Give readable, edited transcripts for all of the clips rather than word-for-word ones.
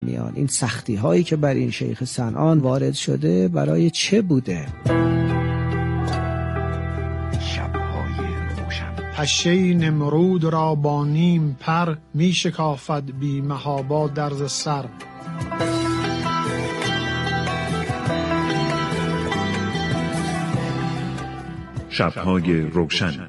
میان این سختی هایی که بر این شیخ صنعان وارد شده برای چه بوده؟ پشه نمرود را با نیم پر می شکافد بی محابا درز سر. شب‌های روشن.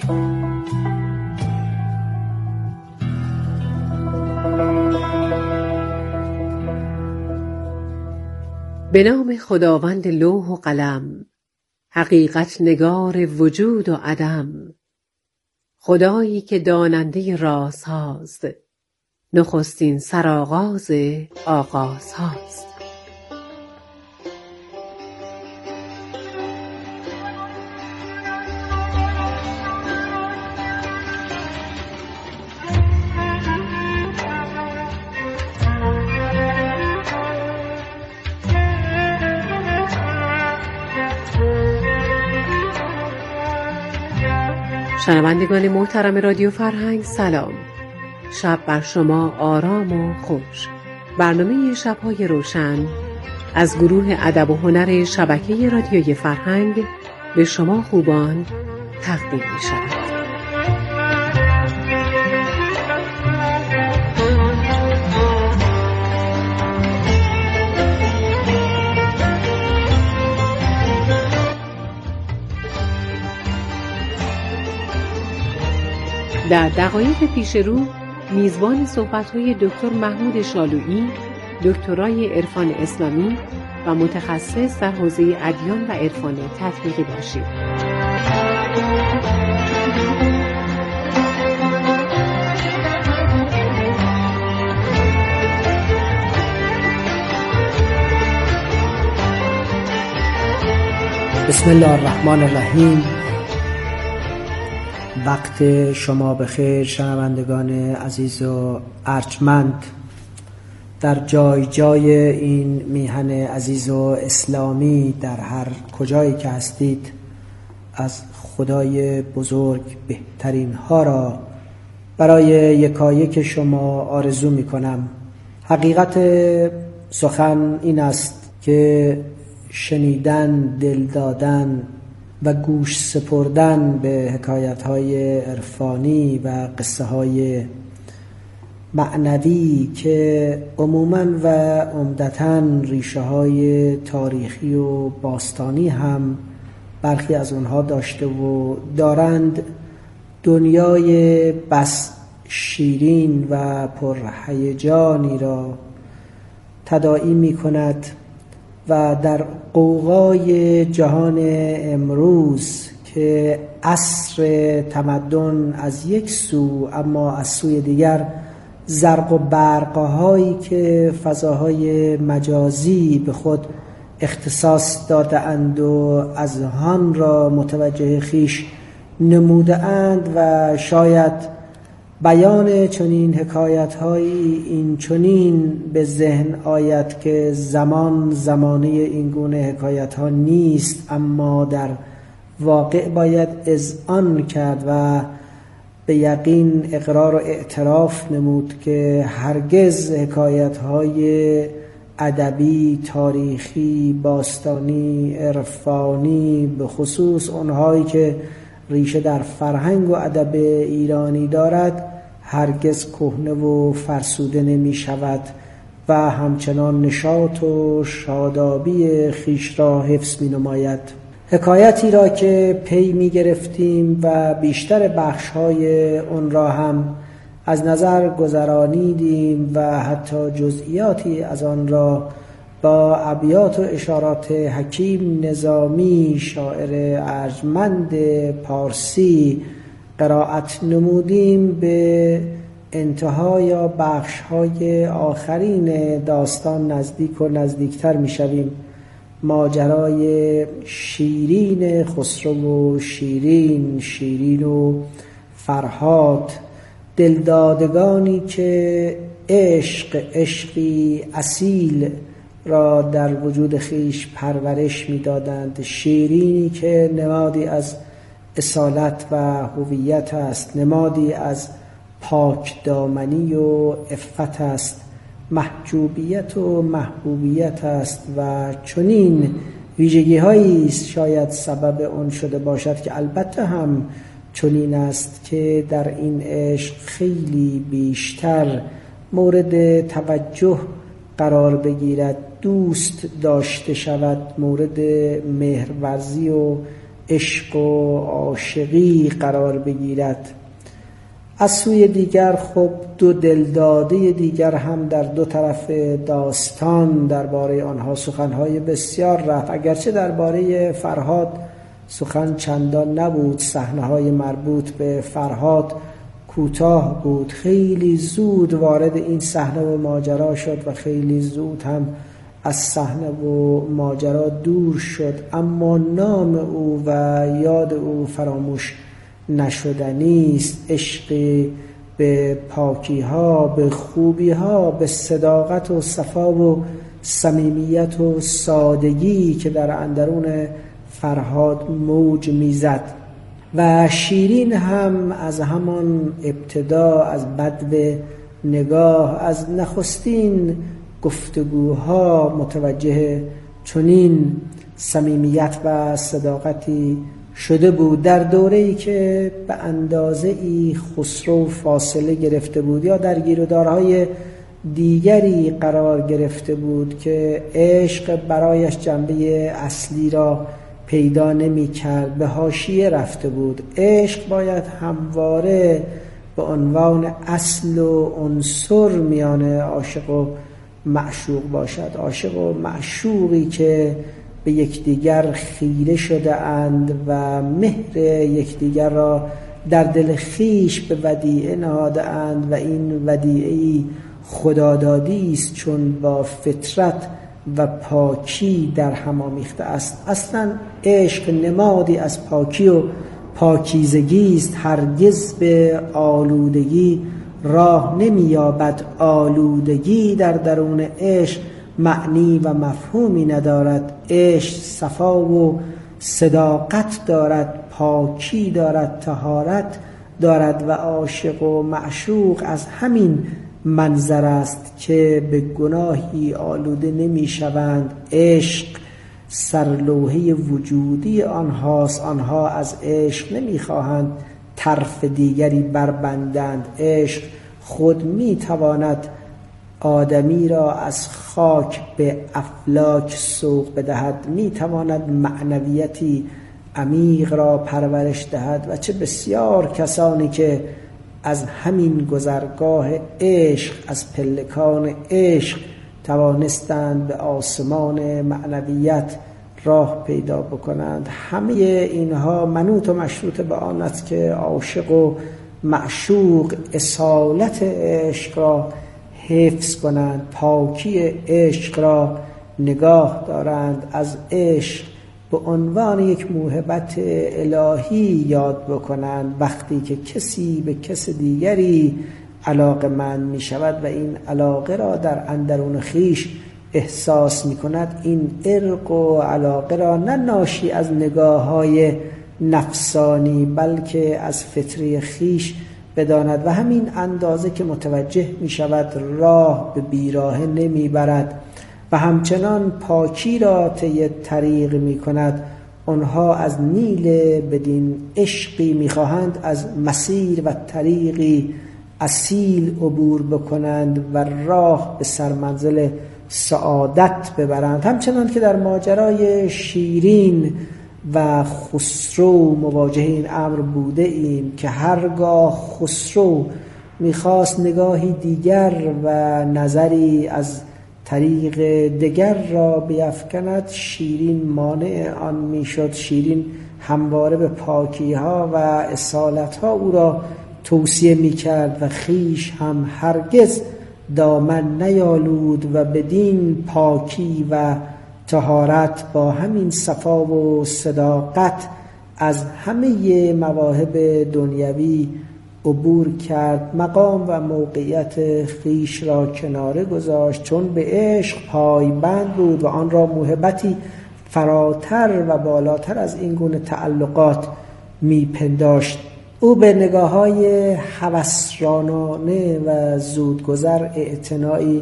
به نام خداوند لوح و قلم، حقیقت نگار وجود و عدم، خدایی که داننده رازهاست، نخستین سرآغاز آغازهاست. شنوندگان محترم رادیو فرهنگ سلام. شب بر شما آرام و خوش. برنامه شب‌های روشن از گروه ادب و هنر شبکه رادیوی فرهنگ به شما خوبان تقدیم می شود. در دقایق پیش رو میزبان صحبت‌های دکتر محمود شالویی، دکترای عرفان اسلامی و متخصص در حوزه ادیان و عرفان تطبیقی باشیم. بسم الله الرحمن الرحیم. وقت شما بخیر شنوندگان عزیز و ارجمند. در جای جای این میهن عزیز و اسلامی در هر کجایی که هستید از خدای بزرگ بهترین ها را برای یکایک شما آرزو می کنم. حقیقت سخن این است که شنیدن، دل دادن و گوش سپردن به حکایت‌های عرفانی و قصه‌های معنوی که عموماً و عمدتاً ریشه‌های تاریخی و باستانی هم برخی از اونها داشته و دارند، دنیای بس شیرین و پرهیجانی را تداعی می‌کند و در غوغای جهان امروز که عصر تمدن از یک سو اما از سوی دیگر زرق و برق‌هایی که فضاهای مجازی به خود اختصاص داده اند و اذهان را متوجه خویش نموده اند و شاید بیان چنین حکایت‌هایی این چنین به ذهن آید که زمانه این گونه حکایت‌ها نیست، اما در واقع باید اذعان کرد و به یقین اقرار و اعتراف نمود که هرگز حکایت‌های ادبی، تاریخی، باستانی، عرفانی، به خصوص اونهایی که ریشه در فرهنگ و ادب ایرانی دارد هرگز کهنه و فرسوده نمی شود و همچنان نشاط و شادابی خویش را حفظ می نماید. حکایتی را که پی می گرفتیم و بیشتر بخش‌های اون را هم از نظر گذرانیدیم و حتی جزئیاتی از آن را با ابیات و اشارات حکیم نظامی شاعر ارجمند پارسی قرائت نمودیم، به انتها یا بخش‌های آخرین داستان نزدیک و نزدیکتر می‌شویم. ماجرای شیرین خسرو و شیرین و فرهاد، دلدادگانی که عشقی اصیل را در وجود خیش پرورش می‌دادند، شیرینی که نمادی از اصالت و هویت است، نمادی از پاک دامنی و عفت است محجوبیت و محبوبیت است و چنین ویژگی هایی شاید سبب اون شده باشد که البته هم چنین است که در این عشق خیلی بیشتر مورد توجه قرار بگیرد، دوست داشته شود، مورد مهرورزی و عشق و عاشقی قرار بگیرد. از سوی دیگر خب دو دلداده دیگر هم در دو طرف داستان درباره آنها سخنهای بسیار رفت. اگرچه درباره فرهاد سخن چندان نبود، صحنه‌های مربوط به فرهاد کوتاه بود، خیلی زود وارد این صحنه و ماجرا شد و خیلی زود هم از صحنه و ماجرا دور شد، اما نام او و یاد او فراموش نشدنی است. عشقی به پاکی‌ها، به خوبی‌ها، به صداقت و صفا و صمیمیت و سادگی که در اندرون فرهاد موج میزد. و شیرین هم از همان ابتدا، از بدو نگاه، از نخستین گفتگوها متوجه چنین صمیمیت و صداقتی شده بود. در دوره‌ای که به اندازه‌ای خسرو فاصله گرفته بود یا در گیرودارهای دیگری قرار گرفته بود که عشق برایش جنبه اصلی را پیدا نمی کرد، به حاشیه رفته بود. عشق باید همواره به عنوان اصل و عنصر میان عاشق و معشوق باشد. عاشق و معشوقی که به یکدیگر خیره شده اند و مهر یکدیگر را در دل خویش به ودیعه نهاده اند و این ودیعه‌ای خدادادی است، چون با فطرت و پاکی در هم آمیخته است. اصلا عشق نمادی از پاکی و پاکیزگی است، هرگز به آلودگی راه نمی‌یابد. آلودگی در درون عشق معنی و مفهومی ندارد. عشق صفا و صداقت دارد، پاکی دارد، طهارت دارد و عاشق و معشوق از همین منظر است که به گناهی آلوده نمی شوند. عشق سرلوحه وجودی آنهاست، آنها از عشق نمی خواهند طرف دیگری بربندند. عشق خود می تواند آدمی را از خاک به افلاک سوق بدهد، می تواند معنویتی عمیق را پرورش دهد و چه بسیار کسانی که از همین گذرگاه عشق، از پلکان عشق توانستند به آسمان معنویت راه پیدا بکنند. همه اینها منوط و مشروط به آن است که عاشق و معشوق اصالت عشق را حفظ کنند، پاکی عشق را نگاه دارند، از عشق به عنوان یک موهبت الهی یاد بکنند. وقتی که کسی به کس دیگری علاقه‌مند می شود و این علاقه را در اندرون خویش احساس می کند، این عرق و علاقه را نه ناشی از نگاه‌های نفسانی بلکه از فطری خویش بداند و همین اندازه که متوجه می شود راه به بیراهه نمی برد و همچنان پاکی را طی طریق می کند. آنها از نیل بدین عشقی می خواهند از مسیر و طریقی اصیل عبور بکنند و راه به سرمنزل سعادت ببرند. همچنان که در ماجرای شیرین و خسرو مواجه این امر بوده ایم که هرگاه خسرو میخواست نگاهی دیگر و نظری از طریق دیگر را بیفکند، شیرین مانع آن میشد. شیرین همواره به پاکی‌ها و اصالت‌ها او را توصیه میکرد و خیش هم هرگز دامن نیالود و بدین پاکی و طهارت با همین صفا و صداقت از همه مواهب دنیوی عبور کرد. مقام و موقعیت خیش را کناره گذاشت، چون به عشق پایبند بود و آن را موهبتی فراتر و بالاتر از این گونه تعلقات میپنداشت. او به نگاه‌های هوسرانانه و زودگذر اعتنایی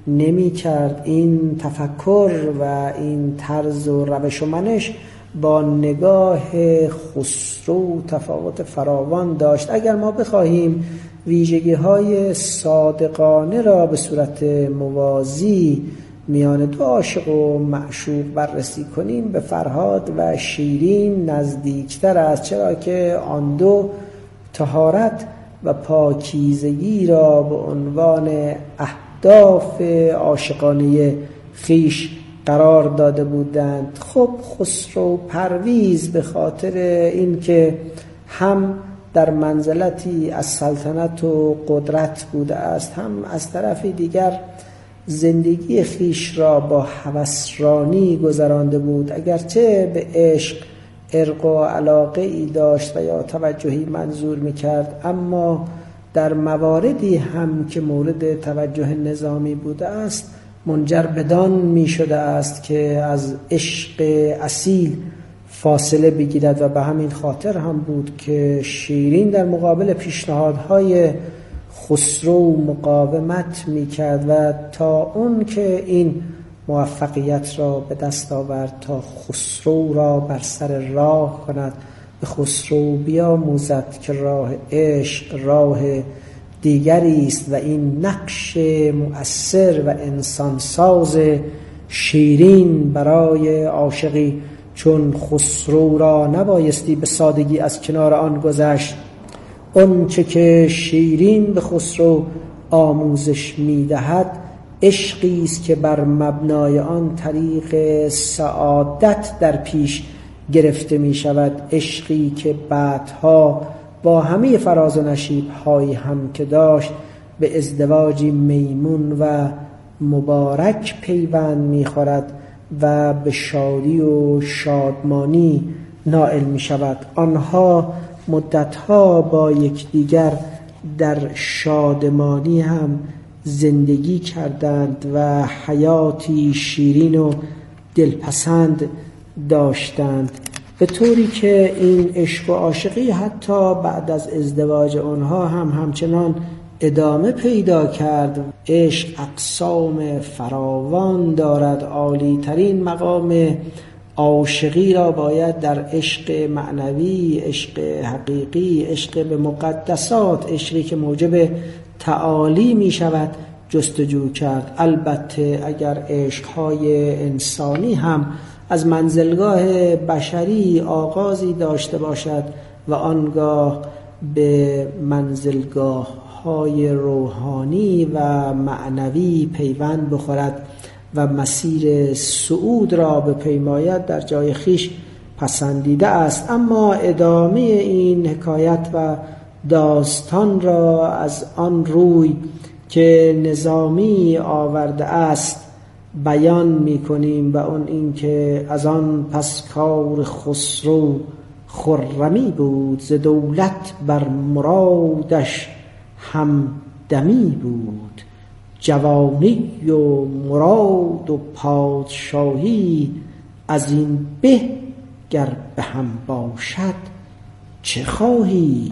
نمی کرد. این تفکر و این طرز و روش و منش با نگاه خسرو تفاوت فراوان داشت. اگر ما بخواهیم ویژگی‌های صادقانه را به صورت موازی میان دو عاشق و معشوق بررسی کنیم، به فرهاد و شیرین نزدیکتر است، چرا که آن دو طهارت و پاکیزگی را به عنوان اهداف عاشقانه خویش قرار داده بودند. خب خسرو پرویز به خاطر اینکه هم در منزلتی از سلطنت و قدرت بوده است، هم از طرف دیگر زندگی خویش را با هوسرانی گذرانده بود. اگرچه به عشق ارق و علاقه ای داشت و یا توجهی منظور میکرد، اما در مواردی هم که مورد توجه نظامی بوده است منجر بدان می شده است که از عشق اصیل فاصله بگیرد و به همین خاطر هم بود که شیرین در مقابل پیشنهادهای خسرو مقاومت می کرد و تا اون که این موفقیت را به دست آورد تا خسرو را بر سر راه کند، به خسرو بیاموزد که راه عشق راه دیگری است و این نقش مؤثر و انسانساز شیرین برای عاشقی چون خسرو را نبایستی به سادگی از کنار آن گذشت. اون چه که شیرین به خسرو آموزش می‌دهد عشقی است که بر مبنای آن طریق سعادت در پیش گرفته می شود، عشقی که بعدها با همه فراز و نشیب‌هایی هم که داشت به ازدواجی میمون و مبارک پیوند می‌خورد و به شادی و شادمانی نائل می شود. آنها مدتها با یکدیگر در شادمانی هم زندگی کردند و حیاتی شیرین و دلپسند داشتند، به طوری که این عشق و عاشقی حتی بعد از ازدواج آنها هم همچنان ادامه پیدا کرد. عشق اقسام فراوان دارد. عالی ترین مقام عاشقی را باید در عشق معنوی، عشق حقیقی، عشق به مقدسات، عشقی که موجب تعالی می شود جستجو کرد. البته اگر عشقهای انسانی هم از منزلگاه بشری آغازی داشته باشد و آنگاه به منزلگاه های روحانی و معنوی پیوند بخورد و مسیر صعود را به پیمایت در جای خیش پسندیده است. اما ادامه این حکایت و داستان را از آن روی که نظامی آورده است بیان می کنیم و اون این که از آن پس کار خسرو خرمی بود، ز دولت بر مرادش هم دمی بود، جوانی و مراد و پادشاهی از این به گر به هم باشد چه خواهی.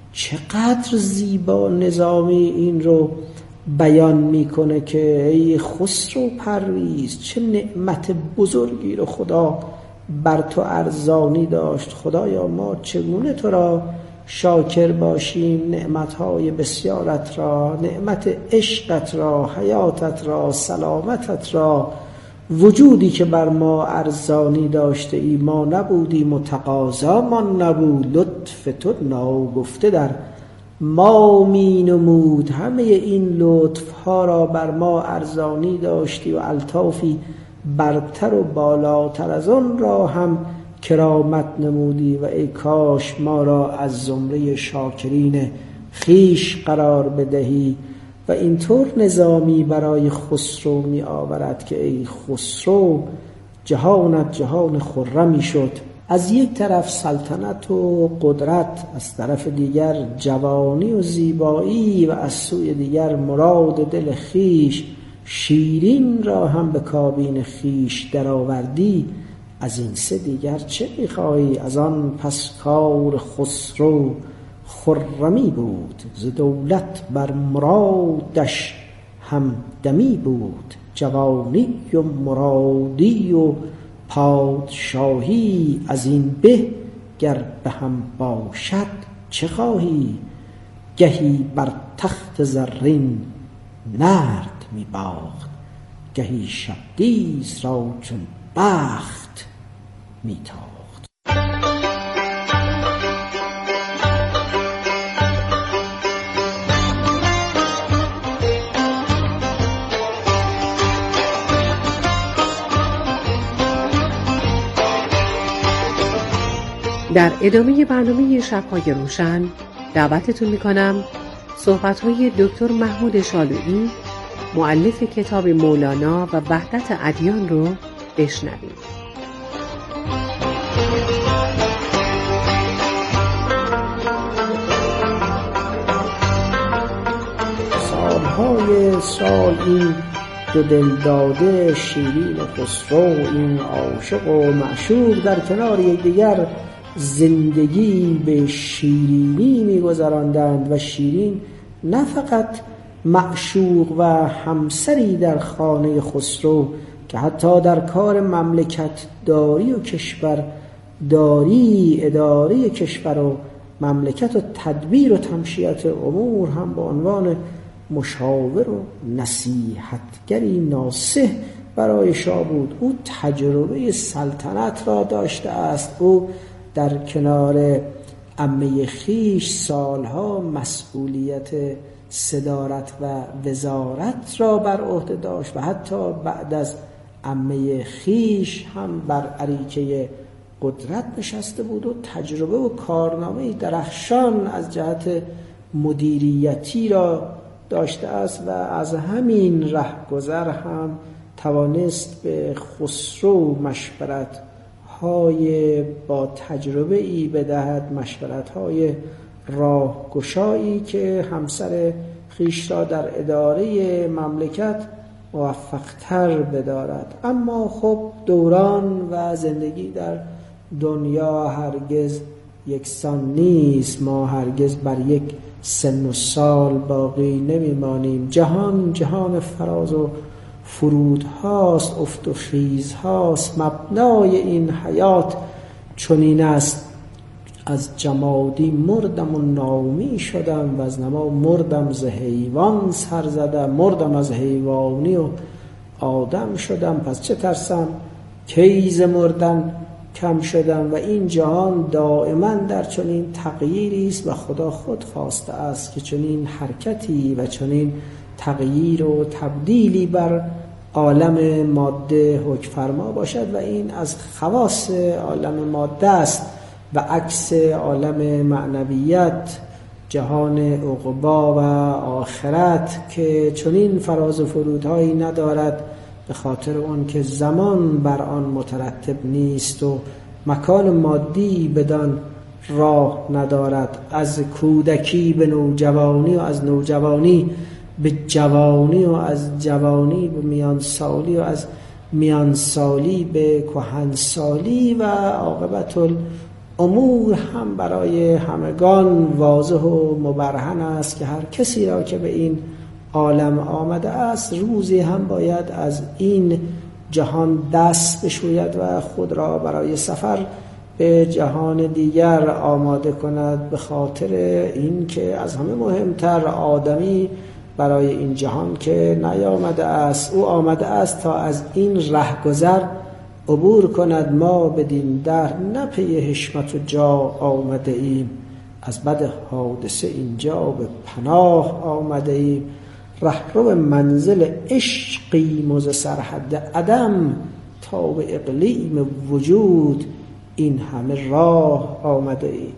چقدر زیبا نظامی این رو بیان میکنه که ای خسرو پرویز، چه نعمت بزرگی رو خدا بر تو ارزانی داشت. خدایا ما چگونه تو را شاکر باشیم، نعمتهای بسیارت را، نعمت عشقت را، حیاتت را، سلامتت را، وجودی که بر ما ارزانی داشته ای. ما نبودیم و تقاضا من نبود، لطف تو ناگفته در ما می نمود. همه این لطف ها را بر ما ارزانی داشتی و الطافی برتر و بالاتر از آن را هم کرامت نمودی و ای کاش ما را از زمره شاکرین خیش قرار بدهی. و اینطور نظامی برای خسرو می آورد که ای خسرو جهانت جهان خرمی شد. از یک طرف سلطنت و قدرت، از طرف دیگر جوانی و زیبایی و از سوی دیگر مراد دل خیش. شیرین را هم به کابین خیش درآوردی، از این سه دیگر چه می‌خواهی؟ از آن پس کار خسرو خرمی بود، ز دولت بر مرادش همدمی بود، جوانی و مرادی و پادشاهی، از این به گر به هم باشد چه خواهی؟ گهی بر تخت زرین نرد می باخت، گهی شبدیز را چون بخت می تاخت. در ادامه برنامه شب‌های روشن دعوتتون میکنم صحبت‌های دکتر محمود شالویی، مؤلف کتاب مولانا و وحدت ادیان رو بشنوید. سالهای سال این دو دلداده شیرین و خسرو، این عاشق و معشوق در کنار یکدیگر زندگی به شیرینی می‌گذراندند و شیرین نه فقط معشوق و همسری در خانه خسرو که حتی در کار مملکت داری و کشورداری، اداره کشور و مملکت و تدبیر و تمشیت امور هم به عنوان مشاور و نصیحتگری ناصح برای شاه بود. او تجربه سلطنت را داشته است. او در کنار عمه خیش سالها مسئولیت صدارت و وزارت را بر عهده داشت و حتی بعد از عمه خیش هم بر اریکه قدرت نشسته بود و تجربه و کارنامه درخشان از جهت مدیریتی را داشته است و از همین رهگذر هم توانست به خسرو مشورت های با تجربه ای بدهد، مشورت های راهگشایی که همسر خیش را در اداره مملکت موفق‌تر بدارد. اما خب دوران و زندگی در دنیا هرگز یکسان نیست. ما هرگز بر یک سن و سال باقی نمیمانیم. جهان فراز و فرود هاست، افت و خیز هاست. مبنای این حیات چنین است: از جمادی مردم و نامی شدم، و از نما مردم ز حیوان سر زدم. مردم از حیوانی و آدم شدم، پس چه ترسم کی ز مردن کم شدم. و این جهان دائما در چنین تغییری است و خدا خود خواسته است که چنین حرکتی و چنین تغییر و تبدیلی بر عالم ماده حکم فرما باشد و این از خواص عالم ماده است و عکس عالم معنویت، جهان عقبا و آخرت که چنین فراز و فرودهایی ندارد به خاطر اون که زمان بر آن مترتب نیست و مکان مادی بدان راه ندارد. از کودکی به نوجوانی و از نوجوانی به جوانی و از جوانی به میانسالی و از میانسالی به کهنسالی و عاقبت الامور هم برای همگان واضح و مبرهن است که هر کسی را که به این عالم آمده است روزی هم باید از این جهان دست بشوید و خود را برای سفر به جهان دیگر آماده کند، به خاطر این که از همه مهمتر آدمی برای این جهان که نیامده است. او آمده است تا از این رهگذر عبور کند. ما بدین در نه پی حشمت و جا آمده ایم، از بد حادثه اینجا به پناه آمده ایم. رهرو منزل عشقیم و ز سرحد عدم تا به اقلیم وجود این همه راه آمده ایم.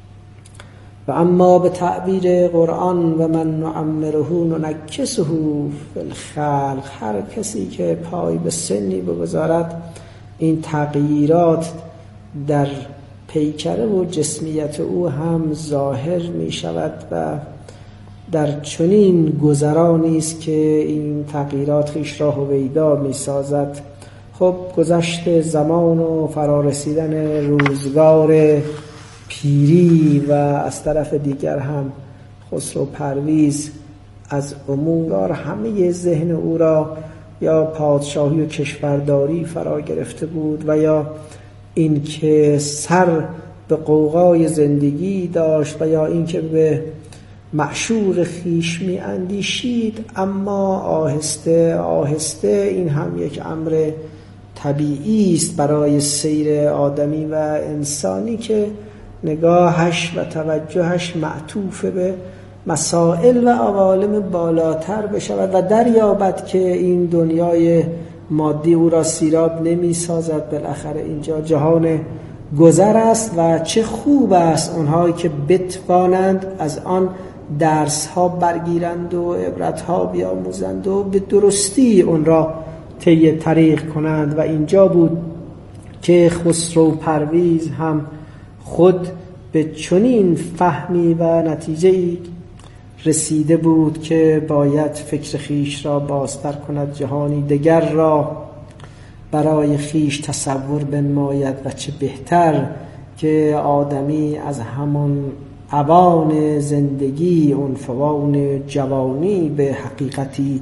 و اما به تعبیر قرآن و من نعمره ننکسه فی الخلق، هر کسی که پای به سنی بگذارد این تغییرات در پیکره و جسمیت او هم ظاهر می شود و در چنین گذرانی است که این تغییرات خویش را هویدا می سازد. خب گذشت زمان و فرارسیدن روزگار پیری و از طرف دیگر هم خسرو پرویز از امور همه ذهن او را یا پادشاهی و کشورداری فرا گرفته بود و یا این که سر به غوغای زندگی داشت و یا این که به معشوق خیش می اندیشید. اما آهسته آهسته این هم یک امر طبیعی است برای سیر آدمی و انسانی که نگاهش و توجهش معطوف به مسائل و عوالم بالاتر بشود و دریابد که این دنیای مادی او را سیراب نمی سازد. بالاخره اینجا جهان گذر است و چه خوب است اونهایی که بتوانند از آن درس ها برگیرند و عبرت ها بیاموزند و به درستی اون را طی طریق کنند. و اینجا بود که خسرو پرویز هم خود به چنین فهمی و نتیجه‌ای رسیده بود که باید فکر خیش را بازتر کند، جهانی دگر را برای خیش تصور بنماید و چه بهتر که آدمی از همان اوان زندگی عنفوان جوانی به حقیقتی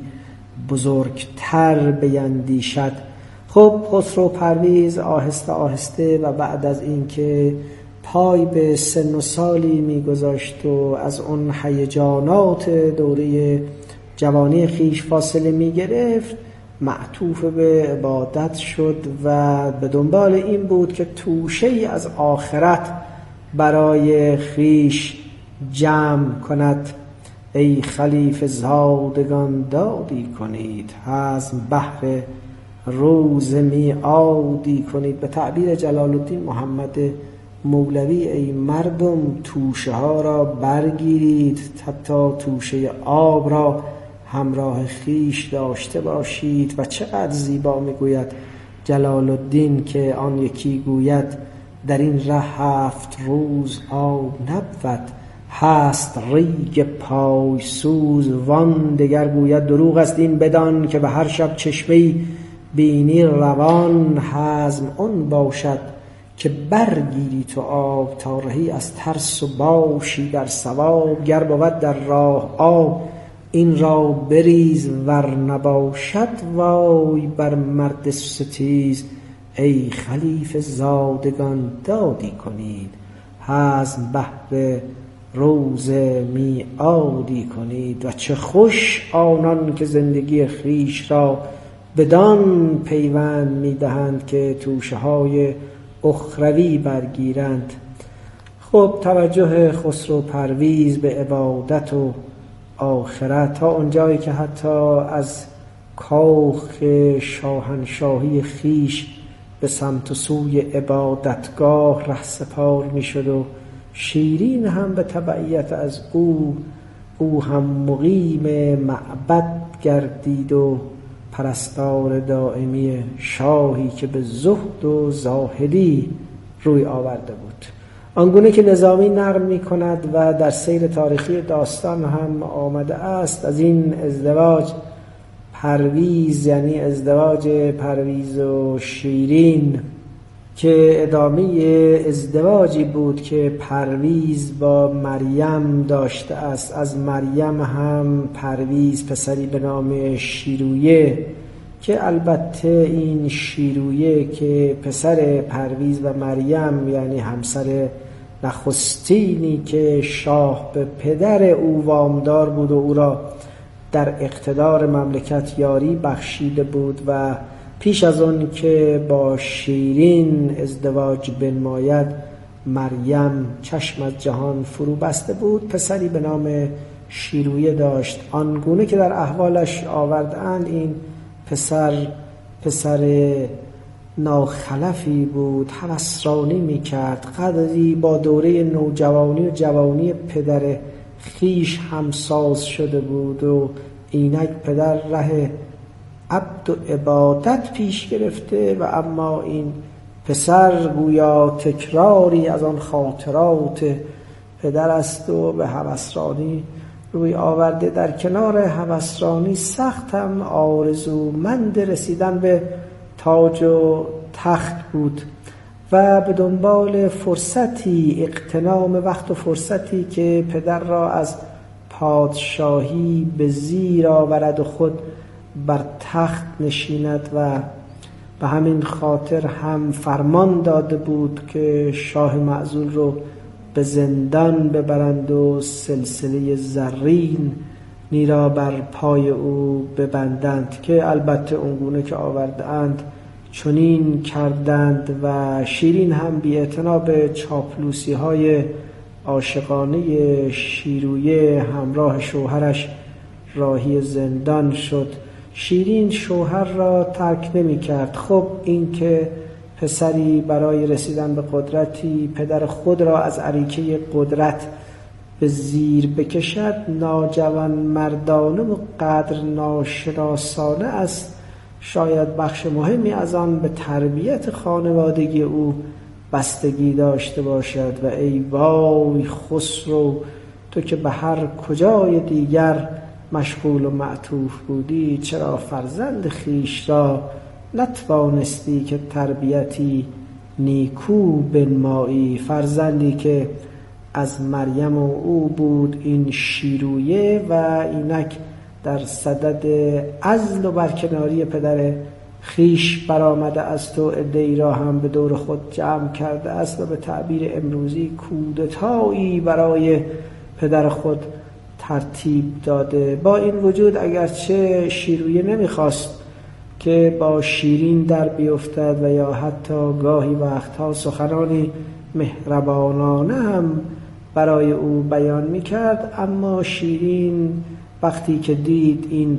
بزرگتر بیندیشد. خب خسرو پرویز آهسته آهسته و بعد از اینکه پای به سن و سالی می‌گذاشت و از اون هیجانات دوره جوانی خیش فاصله می‌گرفت، معطوف به عبادت شد و به دنبال این بود که توشه‌ای از آخرت برای خیش جمع کند. ای خلیفه زادگان دادی کنید، حزم بهر روز میعادی کنید. به تعبیر جلال الدین محمد مولوی ای مردم توشه ها را برگیرید، حتی توشه آب را همراه خیش داشته باشید. و چقدر زیبا میگوید جلال الدین که آن یکی گوید در این ره 7 روز آب نبود، هست ریگ پای سوز. وان دگر گوید دروغ است این بدان، که به هر شب چشمه‌ای بینی روان. حزم اون باشد که برگیری تو آب، تا رهی از ترس و باشی در ثواب. گر بود در راه آب این را بریز، ور نباشد وای بر مرد ستیز. ای خلیفه زادگان دادی کنید، حزم بهر روز میعادی کنید. و چه خوش آنان که زندگی خیش را بدان پیوند میدهند که توشه های اخروی برگیرند. خب توجه خسرو پرویز به عبادت و آخرت تا اونجایی که حتی از کاخ شاهنشاهی خیش به سمت و سوی عبادتگاه رهسپار می شد و شیرین هم به تبعیت از او هم مقیم معبد گردید و پرستار دائمی شاهی که به زهد و زاهدی روی آورده بود. آنگونه که نظامی نقل می کند و در سیر تاریخی داستان هم آمده است، از این ازدواج پرویز، یعنی ازدواج پرویز و شیرین، که ادامه ازدواجی بود که پرویز با مریم داشته است. از مریم هم پرویز پسری به نام شیرویه، که البته این شیرویه که پسر پرویز و مریم، یعنی همسر نخستینی که شاه به پدر او وامدار بود و او را در اقتدار مملکت یاری بخشیده بود و پیش از اون که با شیرین ازدواج بنماید مریم چشم از جهان فرو بسته بود، پسری به نام شیرویه داشت. آنگونه که در احوالش آوردند این پسر ناخلفی بود، هوسرانی میکرد، قدری با دوره نوجوانی و جوانی پدر خیش همساز شده بود و اینک پدر ره عبد و عبادت پیش گرفته و اما این پسر گویا تکراری از آن خاطرات پدر است و به هوسرانی روی آورده. در کنار هوسرانی سخت هم آرزومند رسیدن به تاج و تخت بود و به دنبال فرصتی، اغتنام وقت و فرصتی که پدر را از پادشاهی به زیر آورد و خود بر تخت نشیند و به همین خاطر هم فرمان داده بود که شاه معزول رو به زندان ببرند و سلسله زرین نیرا بر پای او ببندند، که البته اونگونه که آوردند چنین کردند و شیرین هم بی‌اعتنا به چاپلوسی های عاشقانه شیرویه همراه شوهرش راهی زندان شد. شیرین شوهر را ترک نمی کرد. خب این که پسری برای رسیدن به قدرتی پدر خود را از اریکه قدرت به زیر بکشد ناجوان مردانه و قدر ناشناسانه است. شاید بخش مهمی از آن به تربیت خانوادگی او بستگی داشته باشد. و ای وای خسرو، تو که به هر کجای دیگر مشغول و معطوف بودی، چرا فرزند خیش را نتوانستی که تربیتی نیکو بنمایی؟ فرزندی که از مریم و او بود این شیرویه و اینک در صدد عزل و برکناری پدر خیش برآمده است و عده‌ای را هم به دور خود جمع کرده است و به تعبیر امروزی کودتایی برای پدر خود ترتیب داده. با این وجود اگرچه شیرویه نمیخواست که با شیرین در بیفتد و یا حتی گاهی وقتها سخنانی مهربانانه هم برای او بیان میکرد، اما شیرین وقتی که دید این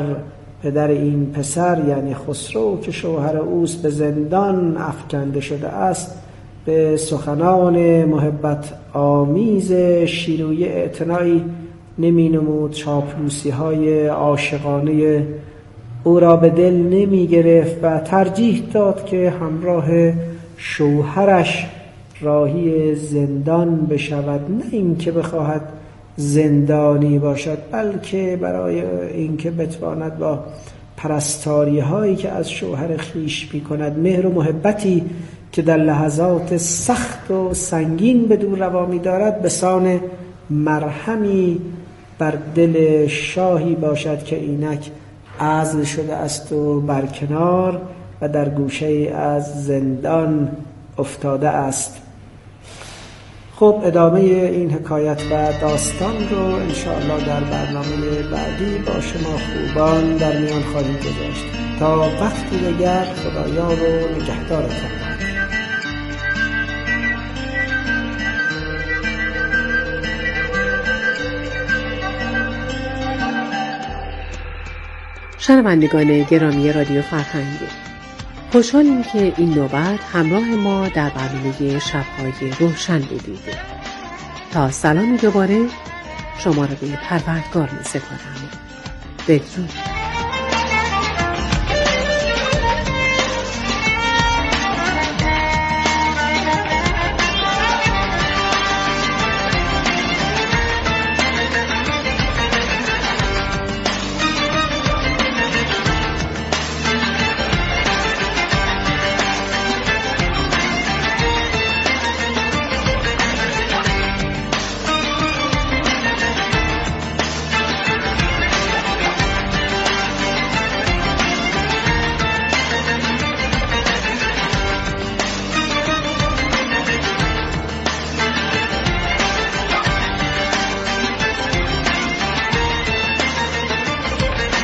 پدر این پسر یعنی خسرو که شوهر اوست به زندان افکنده شده است، به سخنان محبت آمیز شیرویه اعتنایی نمی نمود، چاپلوسی های عاشقانه او را به دل نمی گرفت و ترجیح داد که همراه شوهرش راهی زندان بشود، نه اینکه بخواهد زندانی باشد، بلکه برای اینکه بتواند با پرستاری هایی که از شوهر خیش می کند، مهر و محبتی که در لحظات سخت و سنگین به دور روا می دارد، به سان مرهمی بر دل شاهی باشد که اینک عزل شده است و برکنار و در گوشه از زندان افتاده است. خب ادامه این حکایت و داستان رو انشاءالله در برنامه بعدی با شما خوبان در میان خواهیم گذاشت. تا وقتی دیگر خدایا رو نگهدارتان. شنوندگان گرامی رادیو فرهنگ، خوشحالیم که این نوبت همراه ما در برنامه شب‌های روشن بودید. تا سلامی دوباره شما را به پروردگار می‌سپارم. بدرود.